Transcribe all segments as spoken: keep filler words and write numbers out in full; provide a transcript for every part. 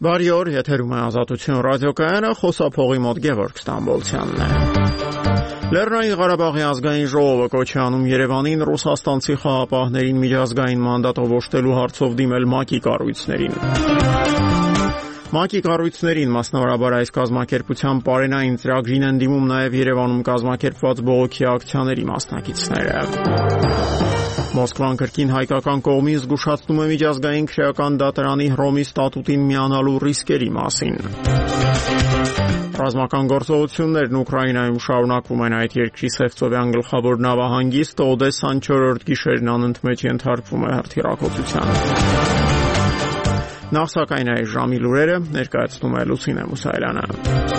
Բարի օր, եթերում է Ազատություն ռադիոկայանը, խոսափողի մոտ Գևորգ Ստամբոլցյանն է։ Լեռնային Ղարաբաղի ազգային ժողովը կոչ է անում Երևանին ռուսաստանցի խաղապահներին միջազգային մանդատով օժտելու հարցով դիմել ՄԱԿ-ի կառույցներին։ ՄԱԿ-ի կառույցներին, մասնավորաբար այս կազմակերպության պարենային ծրագրին են դիմում նաև Երևանում կազմակերպված բողոքի ակցիաների մասնակիցները։ Մոսկվան կրկին հայկական կողմին զգուշացնում է միջազգային քրեական դատարանի Հռոմի ստատուտին միանալու ռիսկերի մասին։ Ռազմական գործողություններն Ուկրաինայում շարունակվում են, այդ երկրի Սևծովյան գլխավոր նավահանգիստը Օդեսան չորրորդ գիշերն անընդմեջ ենթարկվում է հրթիռակոծության։ Նախ սակայն այս ժամի լուրերը ներկայացնում է Լուսինե Մուսայելյանը։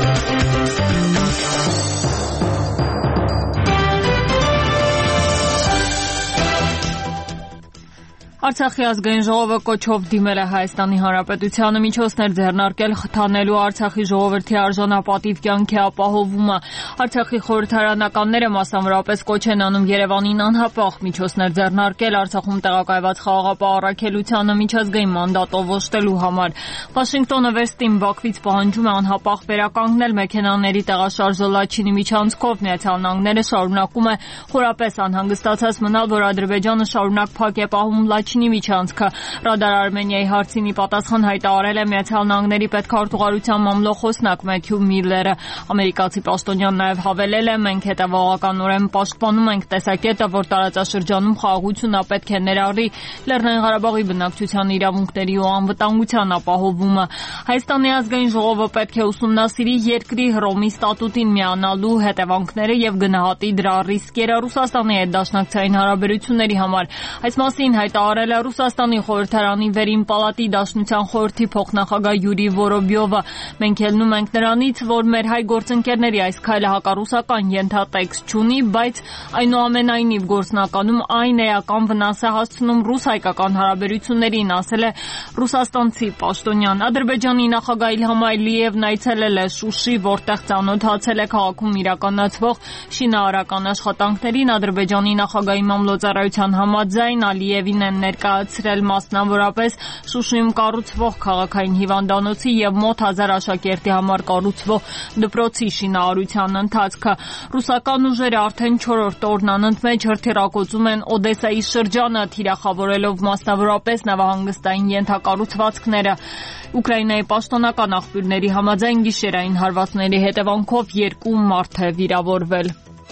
Արցախի ազգային ժողովը կոչով դիմել է Հայաստանի Հանրապետությանը միջոցներ ձեռնարկել խթանելու Արցախի ժողովրդի արժանապատիվ կյանքի ապահովումը։ Արցախի խորհրդարանականները մասնավորապես կոչ են անում Երևանին անհապաղ միջոցներ ձեռնարկել Արցախում տեղակայված խաղաղապահ առաքելությանը միջազգային մանդատով օժտելու համար։ Վաշինգտոնը վերստին Բաքվից պահանջում է անհապաղ վերականգնել մեքենաների տեղաշարժը Լաչինի միջանցքով։ Միացյալ Նահանգները շարունակում է խորապես անհանգստացած մնալ, որ Ադրբեջանը շարունակ փակ է պահում Լաչինի միջանցքը։ Ռադար Արմենիայի հարցին ի պատասխան հայտարարել է Միացյալ Նահանգների պետքարտուղարության մամլոխոսնակ Մեթյու Միլլերը։ Ամերիկացի պաշտոնյան նաև հավելել է. «Մենք հետևողականորեն պաշտպանում ենք տեսակետը, որ տարածաշրջանում խաղաղությունը պետք է ներառի Լեռնային Ղարաբաղի բնակչության իրավունքների ու անվտանգության ապահովումը»։ Հայաստանի ազգային ժողովը պետք է ուսումնասիրի երկրի Հռոմի ստատուտին միանալու հետևանքները եւ գնահատի դրա ռիսկերը Ռուսաստանի հետ դաշնակցային հարաբերությունների համար։ Այս մասին հայտարարել է Ռուսաստանի խորհրդարանի վերին պալատի դաշնության խորհրդի փոխնախագահ Յուրի Վորոբյովը։ «Մենք ելնում ենք նրանից, որ մեր հայ գործընկերների այս քայլը հակառուսական ենթատեքստ չունի, բայց այնուամենայնիվ գործնականում այն էական վնաս է հասցնում ռուս-հայկական հարաբերություններին», ասել է ռուսաստանցի պաշտոնյան։ Ադրբեջանի նախագահ Իլհամ Ալիևն այցելել է Շուշի, որտեղ ծանոթացել է քաղաքում իրականացվող շինարարական աշխատանքներին։ Ադրբեջանի նախագահի մամլոյցարայության համաձայն Ալիևին են ներկայացրել մասնավորապես Շուշիում կառուցվող քաղաքային հիվանդանոցի եւ մոտ հազար աշակերտի համար կառուցվող դպրոցի շինարարության ընթացքը։ Ռուսական ուժերը արդեն չորրորդ օրն անընդմեջ հրթիռակոծում են Օդեսայի շրջանը, թիրախավորելով մասնավորապես նավահանգստային ենթակառուցվածքները։ Ուկրաինայի պաշտոնական աղբյուրների համաձայն գիշերային հարվածների հետևանքով երկու մարդ է վիրավորվել։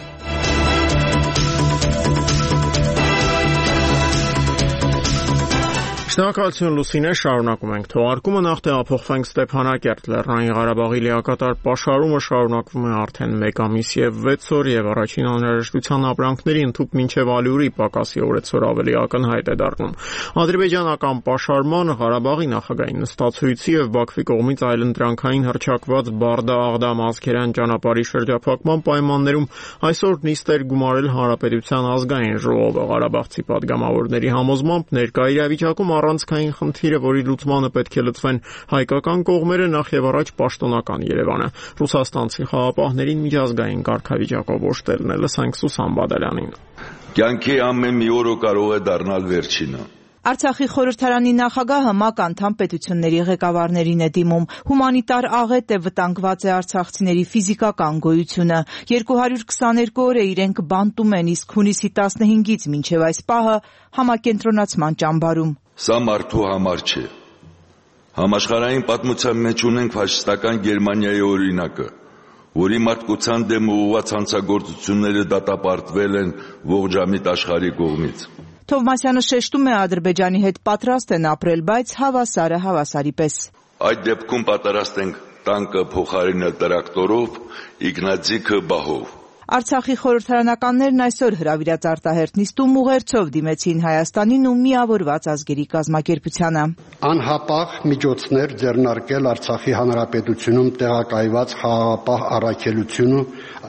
Շնորհակալություն Լուսինե, շարունակում ենք թողարկումը, նախ տեղափոխվենք Ստեփանակերտ։ Լեռնային Ղարաբաղի լիակատար պաշարումը շարունակվում է արդեն մեկ ամիս եւ վեց օր եւ առաջին անհրաժեշտության ապրանքների ընդհուպ մինչեւ ալյուրի պակասի օրեցօր ավելի ակնհայտ է դառնում։ Ադրբեջանական պաշարման, Ղարաբաղի նախագահի նստացույցի եւ Բաքվի կողմից այլընտրանքային հռչակված Բարդա-Աղդամ ազգերան ճանապարհի շրջափակման պայմաններում այսօր նիստ էր գումարել Հանրապետության ազգային ժողովը։ Ղարաբաղցի падգամավորների համոզմամբ ներկա իրավիճակում առանցքային խնդիրը, որի լուծմանը պետք է լծվեն հայկական կողմերը, նախ եւ առաջ պաշտոնական Երևանը։ Ռուսաստանցի խաղապահներին միջազգային կարգավիճակով օժտելն է։ Լսենք Սուսան Բադալյանին։ Կյանքի ամեն մի օրը կարող է դառնալ վերջինը։ Արցախի խորհրդարանի նախագահը ՄԱԿ անդամ պետությունների ղեկավարներին է դիմում։ Հումանիտար աղետ է, վտանգված է արցախցիների ֆիզիկական գոյությունը։ երկու հարյուր քսաներկու օր է իրենք բանտում են, իսկ հունիսի տասնհինգից մինչև այս պահը համակենտրոնացման ճամբարում։ Սա մարդու համար չէ։ Համաշխարհային պատմության մեջ ունենք ֆաշիստական Գերմանիայի օրինակը, որի մարդկության դեմ ուղղված հանցագործությունները դատապարտվել են ողջամիտ աշխարհի կողմից։ Թովմասյանը շեշտում է, Ադրբեջանի հետ պատրաստ են ապրել, բայց հավասարը հավասարի պես։ Այդ դեպքում պատրաստ ենք տանկը փոխարինել տրակտորով, իգնատζիկը բահով։ Արցախի խորհրդարանականներն այսօր հրավիրած արտահերթ նիստում ուղերձով դիմեցին Հայաստանին ու Միավորված ազգերի կազմակերպությանը։ Անհապաղ միջոցներ ձեռնարկել Արցախի հանրապետությունում տեղակայված խաղաղապահ առաքելությունը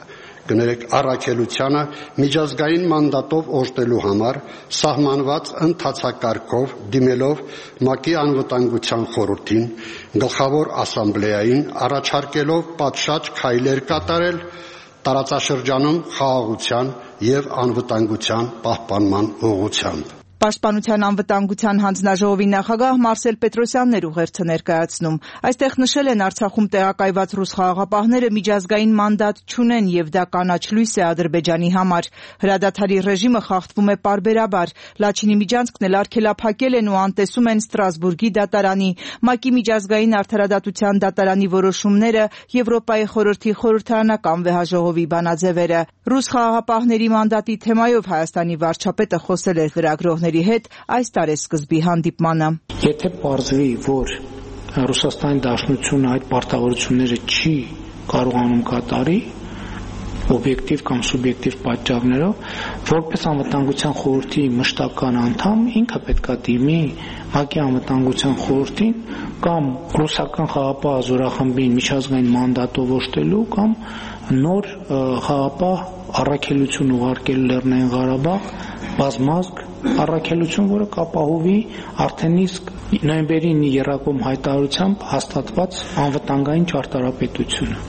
կներեք առաքելությանը միջազգային մանդատով օժտելու համար սահմանված ընթացակարգով դիմելով ՄԱԿ-ի անվտանգության խորհրդին, գլխավոր ասամբլեային առաջարկելով պատշաճ քայլեր կատարել տարածաշրջանում խաղաղության եւ անվտանգության պահպանման ուղղությամբ։ Պաշտպանության անվտանգության հանձնաժողովի նախագահ Մարսել Պետրոսյանն էր ուղերձը ներկայացնում։ Այստեղ նշել են Արցախում տեղակայված ռուս խաղաղապահները միջազգային մանդատ չունեն եւ դա կանաչ լույս է Ադրբեջանի համար։ Հրադադարի ռեժիմը խախտվում է պարբերաբար։ Լաչինի Միջանցքն էլ արգելափակել են ու անտեսում են Ստրասբուրգի դատարանի, ՄԱԿ-ի միջազգային արդարադատության դատարանի որոշումները, Եվրոպայի խորհրդի խորհրդարանական վեհաժողովի բանաձևերը։ Ռուս խաղաղապահների մանդատի թեմայով Հայաստանի վարչապետը խոսել էր լրագրողների հետ այս տարեսկզբի հանդիպմանը։ Եթե պարզվի, որ Ռուսաստանի Դաշնությունը այդ պարտավորությունները չի կարողանում կատարի, օբյեկտիվ կամ սուբյեկտիվ պատճառներով, որպես անվտանգության խորհրդի մշտական անդամ ինքը պետք է դիմի ՄԱԿ-ի անվտանգության խորհրդին կամ ռուսական խաղաղապահ զորախմբին միջազգային մանդատով օժտելու կամ նոր խաղաղապահ առաքելություն ուղարկել Լեռնային Ղարաբաղ, բազմազգ առաքելություն, որը կապահովի արդեն իսկ նոյեմբերի ինը եռակողմ հայտարարությամբ հաստատված անվտանգային ճարտարապետությունը։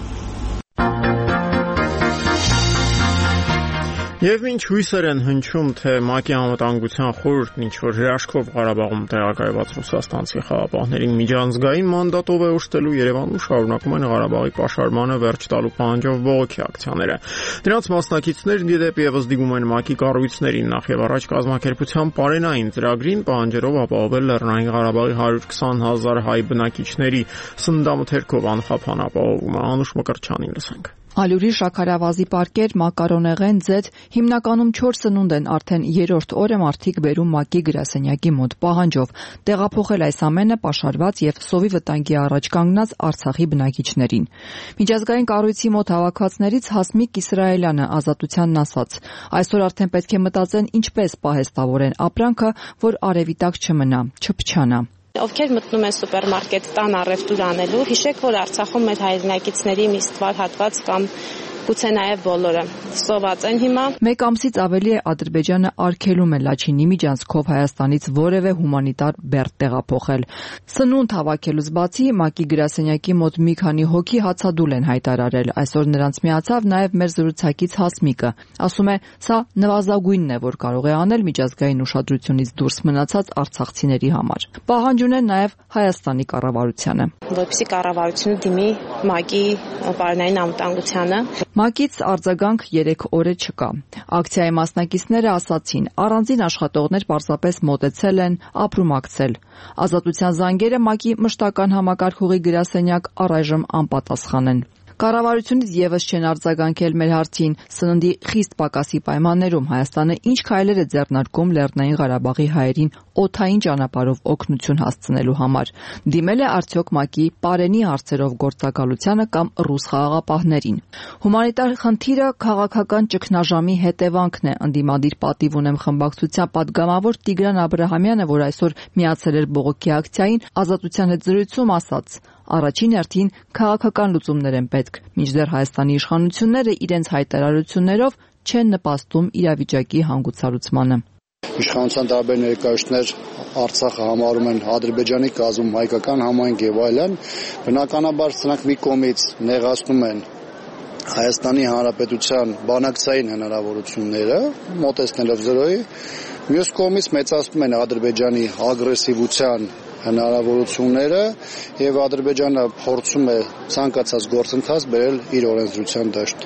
Եվ ինչ հույսեր են հնչում, թե ՄԱԿ-ի անվտանգության խորհուրդն ինչ-որ հրաշքով Ղարաբաղում տեղակայված ռուսաստանցի խաղաղապահներին միջազգային մանդատով է օժտելու, Երևանում շարունակում են Ղարաբաղի պաշարմանը վերջ տալու պահանջով բողոքի ակցիաները։ Դրանց մասնակիցներն իդեպ եւս դիմում են ՄԱԿ-ի կառույցներին, նախ եւ առաջ կազմակերպության պարենային ծրագրին պահանջելով ապահովել Լեռնային Ղարաբաղի հարյուր քսան հազար հայ բնակիչների սննդամթերքով անխափան ապահովումը։ Անուշ Մկրտչյանին լսենք։ Ալյուրի շաքարավազի պարկեր, մակարոնեղեն, ձեթ, հիմնականում չոր սնունդ են արդեն երրորդ օրը մարդիկ բերում ՄԱԿ-ի գրասենյակի մոտ պահանջով տեղափոխել այս ամենը պաշարված եւ սովի վտանգի առաջ կանգնած Արցախի բնակիչներին։ Միջազգային կառույցի մոտ հավաքվածներից Հասմիկ Իսրայելյանը Ազատությանն ասաց. այսօր արդեն պետք է մտածեն ինչպես պահեստավորեն ապրանքը, որ արևի տակ չմնա, չփչանա։ Ովքեր մտնում են սուպերմարկետ տան առևտուր անելու, հիշեք, որ Արցախում մեր հայրենակիցների մի ստվար հատված կամ գուցե նաև բոլորը սոված են հիմա։ Մեկ ամսից ավելի է Ադրբեջանը արգելում է Լաչինի Միջանցքով Հայաստանից որևէ հումանիտար բեռ տեղափոխել։ Սնունդ հավաքելուց բացի ՄԱԿ-ի գրասենյակի մոտ մի քանի հոգի հացադուլ են հայտարարել։ Այսօր նրանց միացավ նաև մեր զրուցակից Հասմիկը։ Ասում է, սա նվազագույնն է, որ կարող է անել միջազգային ուշադրությունից դուրս մնացած արցախցիների համար։ Պահանջ ունեն նաև Հայաստանի կառավարությանը, որպեսզի կառավարությունը դիմի ՄԱԿ-ի պարենային անվտանգությանը։ ՄԱԿ-ից արձագանք երեք օր չկա։ Ակցիայի մասնակիցները ասացին, առանձին աշխատողներ պարզապես մոտեցել են ապրումակցել։ Ազատության զանգերը ՄԱԿ-ի մշտական համակարգողի գրասենյակ առայժմ անպատասխան են։ Կառավարությունից եւս չեն արձագանքել մեր հարցին սննդի խիստ պակասի պայմաններում Հայաստանը ինչ քայլեր է ձեռնարկում Լեռնային Ղարաբաղի հայերին օդային ճանապարհով օգնություն հասցնելու համար։ Դիմել է արդյոք ՄԱԿ-ի պարենի հարցերով գործակալությանը կամ ռուս խաղաղապահներին։ Հումանիտար խնդիրը քաղաքական ճգնաժամի հետևանքն է, ընդդիմադիր պատիվ ունեմ խմբակցության падգամավոր Տիգրան Աբրահամյանը, որ այսօր միացել էր բողոքի ակցիային, Ազատության հետ զրույցում ասաց. Առաջին հերթին քաղաքական լուծումներ են պետք, մինչդեռ Հայաստանի իշխանությունները իրենց հայտարարություններով չեն նպաստում իրավիճակի հանգուցալուծմանը։ Իշխանության տարբեր ներկայացուցիչներ Արցախը համարում են Ադրբեջանի կազմում հայկական համայնք եւ այլն, բնականաբար սրանք մի կողմից նեղացնում են Հայաստանի Հանրապետության բանակցային հնարավորությունները, մոտեցնելով զրոյի, մյուս կողմից մեծացնում են Ադրբեջանի ագրեսիվության հնարավորությունները եւ Ադրբեջանը փորձում է ցանկացած գործընթաց բերել իր օրենսդրության դաշտ։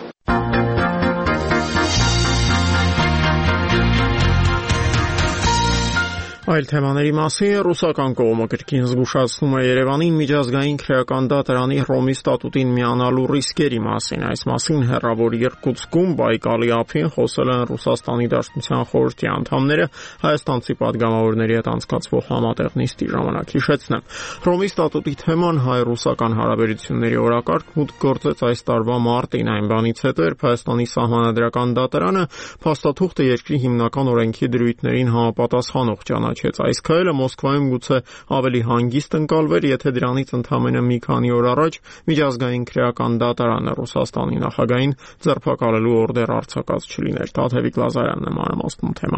Այլ թեմաների մասին ռուսական կողմը կրկին զգուշացնում է Երևանին միջազգային քրեական դատարանի Ռոմի ստատուտին միանալու ռիսկերի մասին։ Այս մասին հեռավոր Իրկուտսկում Բայկալի ափին խոսել են Ռուսաստանի Դաշնության խորհրդի անդամները հայաստանցի падգամավորների հետ անցկացվող համատեղ նիստի ժամանակ։ Հիշեցնեմ, Ռոմի ստատուտի թեման հայ-ռուսական հարաբերությունների օրակարգ մուտք գործեց այս տարվա մարտին, այն բանից հետո, երբ Հայաստանի սահմանադրական դատարանը փաստաթուղթը երկրի հիմնական օրենքի դրույթներին համապատասխանող ճանաչեց։ Այս քայլը Մոսկվայում գուցե ավելի հանգիստ ընկալվեր, եթե դրանից ընդամենը մի քանի օր առաջ միջազգային քրեական դատարանը Ռուսաստանի նախագահին ձերբակալելու օրդեր արձակած չլիներ։ Տաթևիկ Լազարյանն է մանրամասնում թեման։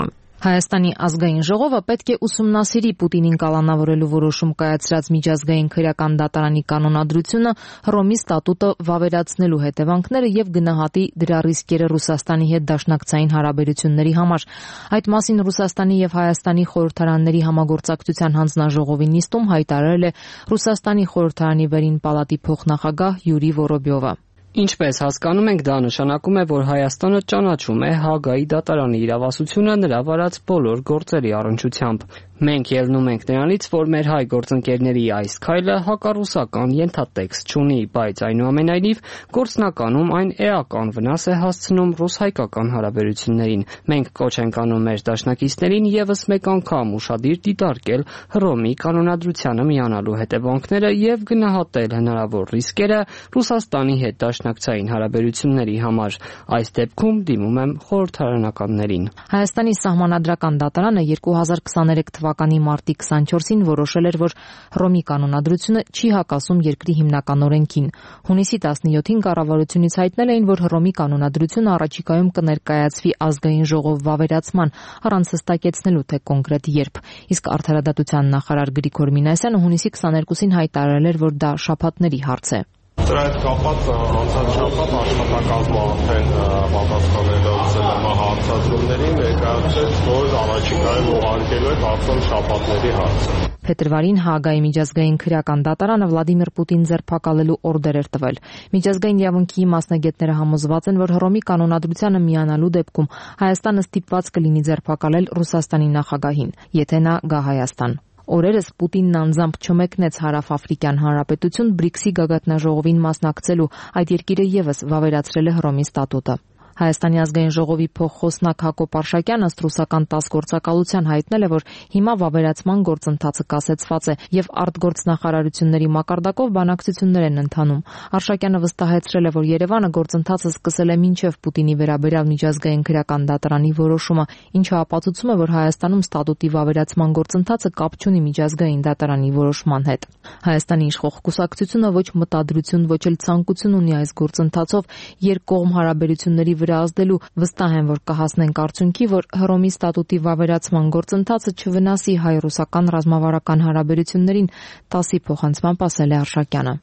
Հայաստանի ազգային ժողովը պետք է ուսումնասիրի Պուտինին կալանավորելու որոշում կայացրած միջազգային քրեական դատարանի կանոնադրությունը, Հռոմի ստատուտը վավերացնելու հետևանքները եւ գնահատի դրա ռիսկերը Ռուսաստանի հետ դաշնակցային հարաբերությունների համար։ Այդ մասին Ռուսաստանի եւ Հայաստանի խորհրդարանների համագործակցության հանձնաժողովի նիստում հայտարարել է Ռուսաստանի խորհրդարանի վերին պալատի փոխնախագահ Յուրի Վորոբյովը։ Ինչպես հասկանում ենք, դա նշանակում է, որ Հայաստանը ճանաչում է Հաագայի դատարանի իրավասությունը նրա վարած բոլոր գործերի առնչությամբ։ Մենք ելնում ենք նրանից, որ մեր հայ գործընկերների այս քայլը հակառուսական ենթատեքստ չունի, բայց այնուամենայնիվ գործնականում այն էական վնաս է հասցնում ռուս-հայկական հարաբերություններին։ Մենք կոչ ենք անում մեր դաշնակիցներին եւս մեկ անգամ ուշադիր դիտարկել Հռոմի կանոնադրությանը միանալու հետևանքները եւ գնահատել հնարավոր ռիսկերը Ռուսաստանի հետ դաշնակցային հարաբերությունների համար։ Այս դեպքում դիմում եմ խորհրդարանականներին։ Հայաստանի սահմանադրական դատարանը երկու հազար քսաներեք թվականի մարտի քսանչորսին որոշել էր, որ Հռոմի կանոնադրությունը չի հակասում երկրի հիմնական օրենքին։ Հունիսի տասնյոթին կառավարությունից հայտնել էին, որ Հռոմի կանոնադրությունը առաջիկայում կներկայացվի ազգային ժողով վավերացման, առանց հստակեցնելու թե կոնկրետ երբ։ Իսկ արդարադատության նախարար Գրիգոր Մինասյանը հունիսի քսաներկուսին հայտարարել էր, որ դա շաբաթների հարց է։ Դրա հետ կապված անցած շաբաթ աշխատակազմը արդեն պատասխանելով ՑԼՄ հարցադրումներին ներկայացրեց, որ առաջիկայում ուղարկելու է արդեն շաբաթների հարցը։ Փետրվարին Հաագայի միջազգային քրեական դատարանը Վլադիմիր Պուտին ձերբակալելու օրդեր էր տվել։ Միջազգային իրավունքի մասնագետները համոզված են, որ Հռոմի կանոնադրությանը միանալու դեպքում Հայաստանը ստիպված կլինի ձերբակալել Ռուսաստանի նախագահին, եթե նա գա Հայաստան։ Օրերս Պուտինն անձամբ չմեկնեց Հարավաֆրիկյան Հանրապետություն բրիքսի գագաթնաժողովին մասնակցելու, այդ երկիրը եւս վավերացրել է Հռոմի ստատուտը։ Հայաստանի ազգային ժողովի փոխխոսնակ Հակոբ Արշակյանը ըստ ռուսական տաս գործակալության հայտնել է, որ հիմա վավերացման գործընթացը կասեցված է եւ արտգործնախարարությունների մակարդակով բանակցություններ են ընթանում։ Արշակյանը վստահեցրել է, որ Երևանը գործընթացը սկսել է մինչեւ Պուտինի վերաբերյալ միջազգային քրեական դատարանի որոշումը, ինչը ապացուցում է, որ Հայաստանում ստատուտի վավերացման գործընթացը կապ չունի միջազգային դատարանի որոշման հետ։ Հայաստանի իշխող կուսակցությունը ոչ մտադրություն, ոչ էլ ցանկություն ունի այս գործընթացով երկկողմ հարաբերությունների վրա ազդելու, վստահ են, որ կհասնենք արդյունքի, որ Հռոմի ստատուտի վավերացման գործընթացը չվնասի հայ-ռուսական ռազմավարական հարաբերություններին, տասի փոխանցմամբ ասել է Արշակյանը։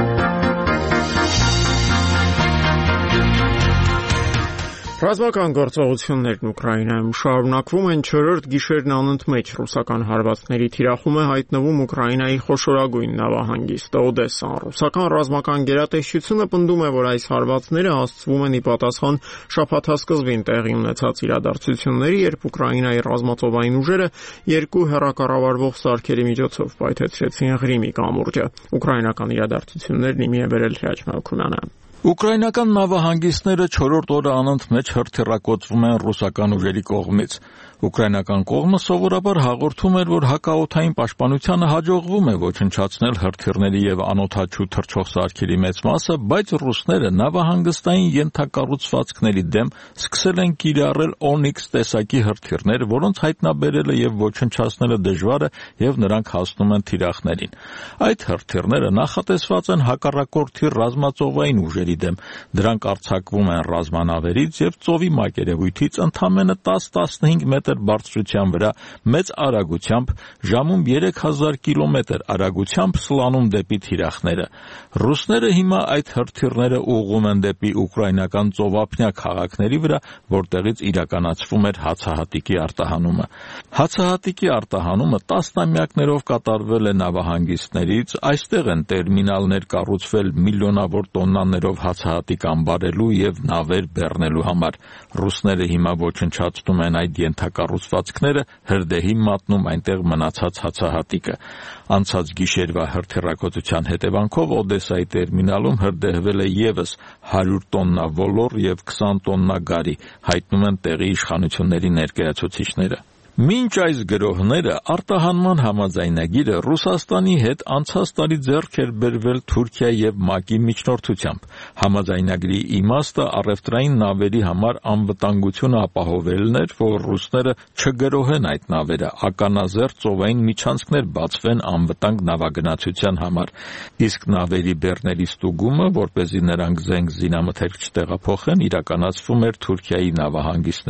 Ռազմական գործողություններն Ուկրաինայում շարունակվում են, չորրորդ գիշերն անընդմեջ ռուսական հարվածների թիրախում է հայտնվում Ուկրաինայի խոշորագույն նավահանգիստը Օդեսան։ Ռուսական ռազմական գերատեսչությունը պնդում է, որ այս հարվածները հասցվում են ի պատասխան շաբաթասկզբին տեղի ունեցած իրադարձությունների, երբ Ուկրաինայի ռազմածովային ուժերը երկու հեռակառավարվող սարքերի միջոցով պայթեցրեցին Ղրիմի կամուրջը։ Ուկրաինական իրադարձություններն իմի է բերել Հրաչ Մելքումյանը։ Ուկրաինական նավահանգիստները չորրորդ օրը անընդմեջ հրթիռակոծվում են ռուսական ուժերի կողմից։ Ուկրաինական կողմը սովորաբար հաղորդում էր, որ հակաօդային պաշտպանությանը հաջողվում է ոչնչացնել հրթիռների եւ անօդաչու թռչող սարքերի մեծ մասը, բայց ռուսները նավահանգստային ենթակառուցվածքների դեմ սկսել են կիրառել Օնիքս տեսակի հրթիռներ, որոնց հայտնաբերելը եւ ոչնչացնելը դժվար է եւ նրանք հասնում են թիրախներին։ Այդ հրթիռները նախատեսված են հակառակորդի ռազմածովային ուժերի դեմ։ Դրանք արձակվում են ռազմանավերից եւ ծովի մակերևույթից ընդամենը տաս-տասնհինգ մետր բարձրության վրա մեծ արագությամբ ժամում երեք հազար կիլոմետր արագությամբ սլանում դեպի թիրախները։ Ռուսները հիմա այդ հրթիռները ուղղում են դեպի ուկրաինական ծովափնյա քաղաքների վրա, որտեղից իրականացվում էր հացահատիկի արտահանումը։ Հացահատիկի արտահանումը տասնամյակներով կատարվել է նավահանգիստներից, այստեղ են տերմինալներ կառուցվել միլիոնավոր տոննաներով հացահատիկ ամբարելու եւ նավեր բեռնելու համար։ Ռուսները հիմա ոչնչացնում են այդ ենթակառուցվածքները, հրդեհի մատնում այնտեղ մնացած հացահատիկը։ Անցած գիշերվա հրթիռակոծության հետևանքով Օդեսայի տերմինալում հրդեհվել է եւս հարյուր տոննա ոլոր եւ քսան տոննա գարի, հայտնում են տեղի իշխանությունների ներկայացուցիչները։ Մինչ այս գրոհները արտահանման համաձայնագիրը Ռուսաստանի հետ անցած տարի ձեռք էր բերվել Թուրքիայի եւ ՄԱԿ-ի միջնորդությամբ։ Համաձայնագրի իմաստը առևտրային նավերի համար անվտանգությունը ապահովելն էր, որ ռուսները չգրոհեն այդ նավերը, ականազերծ ծովային միջանցքներ բացվեն անվտանգ նավագնացության համար։ Իսկ նավերի բեռների ստուգումը, որպեսզի նրանք զենք զինամթերք չտեղափոխեն, իրականացվում էր Թուրքիայի նավահանգիստներում։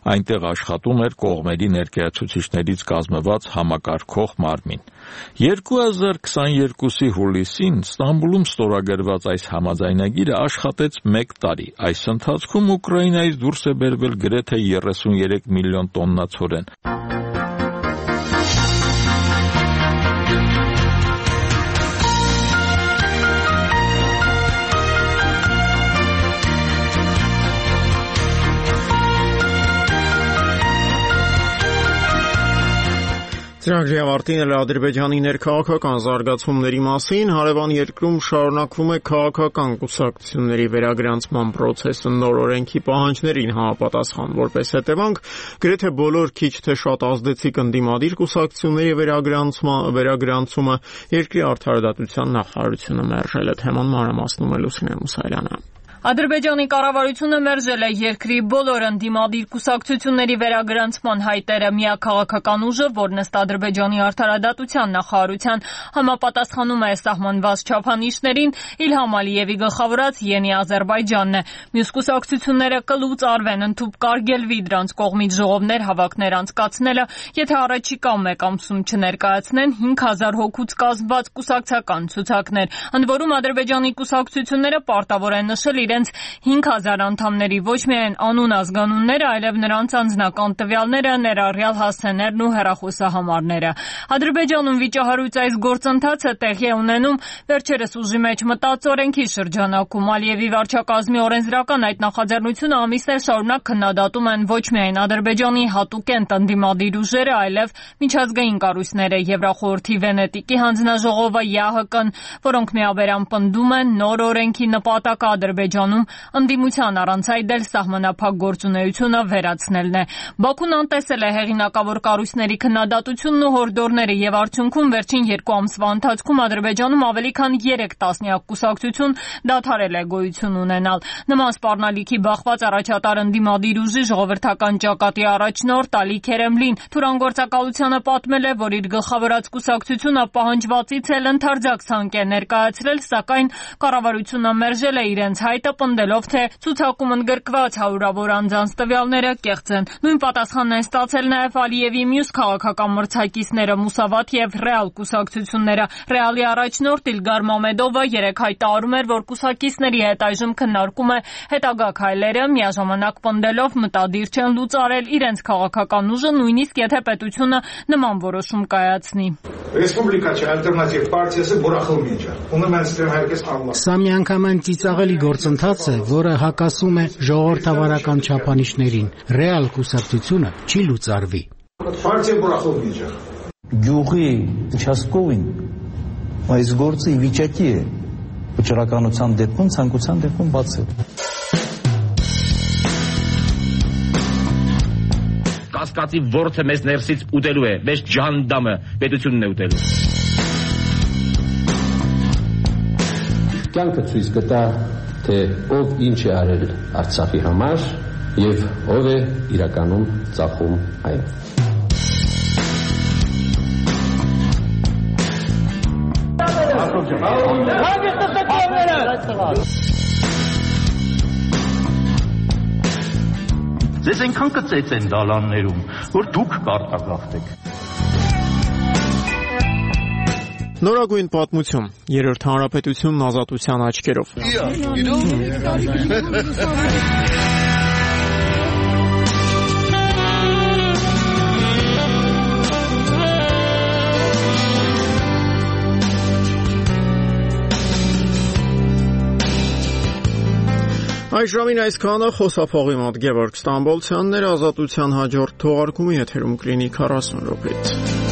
Այնտեղ աշխատում էր կողմերի ներկայացուցիչներից կազմված համակարգող մարմին։ երկու հազար քսաներկուսի հուլիսին Ստամբուլում ստորագրված այս համաձայնագիրը աշխատեց մեկ տարի։ Այս ընթացքում Ուկրաինայից դուրս է բերվել գրեթե երեսուներեք միլիոն տոննա ցորեն։ Ծրագրի ավարտին էլ Ադրբեջանի ներքաղաքական զարգացումների մասին հարևան երկրում շարունակվում է քաղաքական կուսակցությունների վերագրանցման process-ը նոր օրենքի պահանջներին համապատասխան։ Որպես հետևանք, գրեթե բոլոր քիչ թե շատ ազդեցիկ ընդդիմադիր կուսակցությունների վերագրանցումը երկրի արդարադատության նախարարությունը մերժել է։ Թեման մանրամասնում է Լուսինե Մուսայելյանը։ Ադրբեջանի կառավարությունը մերժել է երկրի բոլոր ընդդիմադիր կուսակցությունների վերագրանցման հայտերը։ Միակ քաղաքական ուժը, որն ըստ Ադրբեջանի արդարադատության նախարարության համապատասխանում է սահմանված չափանիշներին, Իլհամ Ալիևի գլխավորած Յենի Ադրբեջանն է։ Մյուս կուսակցությունները կլուծ արվեն, ընդհուպ կարգելվի դրանց կողմից ժողովներ հավաքներ անցկացնելը, եթե առաջիկա մեկ ամսում չներկայացնեն հինգ հազար հոգուց կազմված կուսակցական ցուցակներ։ Ընդ որում Ադրբեջանի կուսակցությունները պարտավոր են նշել իրենց հինգ հազար անդամների ոչ միայն անուն ազգանունները, այլև նրանց անձնական տվյալները, ներառյալ հասցեներն ու հեռախոսահամարները։ Ադրբեջանում վիճահարույց այս գործընթացը տեղի է ունենում վերջերս ուժի մեջ մտած օրենքի շրջանակում։ Ալիևի վարչակազմի օրենսդրական այդ նախաձեռնությունը ամիսներ շարունակ քննադատում են ոչ միայն Ադրբեջանի հատուկենտ ընդդիմադիր ուժերը, այլև միջազգային կառույցները, Եվրախորհրդի Վենետիկի հանձնաժողովը, ԵԱՀԿ-ն, որոնք միաբերան պնդում են նոր օրենքի նպատակը Ադրբեջանում ընդդիմության առանց այդել սահմանափակ գործունեությունը վերացնելն է։ Բաքուն անտեսել է հեղինակավոր կառույցների քննադատությունն ու հորդորները եւ արդյունքում վերջին երկու ամսվա ընթացքում Ադրբեջանում ավելի քան երեք տասնյակ կուսակցություն դադարել է գոյություն ունենալ։ Նման սպառնալիքի բախված առաջատար ընդդիմադիր ուժի ժողովրդական ճակատի առաջնորդ Ալի Քերեմլին թուրանգործակալությանը պատմել է, որ իր գլխավորած կուսակցությունը պահանջվածից էլ ընդարձակ ցանկ է ներկայացրել, սակայն կառավարությունը մերժել է իրենց հայտը, պնդելով, թե ցուցակում ընդգրկված հարյուրավոր անձանց տվյալները կեղծ են։ Նույն պատասխանն են ստացել նաև Ալիևի մյուս քաղաքական մրցակիցները Մուսավաթ եւ Ռեալ կուսակցությունները։ Ռեալի առաջնորդ Իլգար Մամեդովը երեկ հայտարարում էր, որ կուսակիցների հետ այժմ քննարկում է հետագա քայլերը, միաժամանակ պնդելով մտադիր չեն լուծարել իրենց քաղաքական ուժը, նույնիսկ եթե պետությունը նման որոշում կայացնի։ Ռեսպուբլիկաչի ալտերնատիվ պարտիası բուրախլմիջ է։ Ում են ստեր հայկես ալմա։ Սա միանգամայն ծիծաղելի գործընթաց է, որը հակասում է ժողովրդավարական չափանիշներին։ Ռեալ կուսակցությունը չի լուծարվի։ Պարտիա բուրախլմիջ է։ Գյուղի участковին այս գործը վիճակի է վճռականության դեպքում, ցանկության դեպքում բացել։ Կասկածի ворթը մեզ ներսից ուտելու է, մեզ ջանդամը պետությունն է ուտելու։ Կյանքը ցույց կտա, թե ով ինչ է արել Արցախի համար եւ ով է իրականում ծախում այն։ Ձեզ այնքան կծեց են դալաններում, որ դուք կարտագաղթեք։ Նորագույն պատմություն, երրորդ հանրապետությունն ազատության աչքերով։ Այս ժամին այսքանը, խոսափողի մոտ Գևորգ Ստամբոլցյանն էր, ազատության հաջորդ թողարկումի եթերում կլինի քառասուն րոպեից։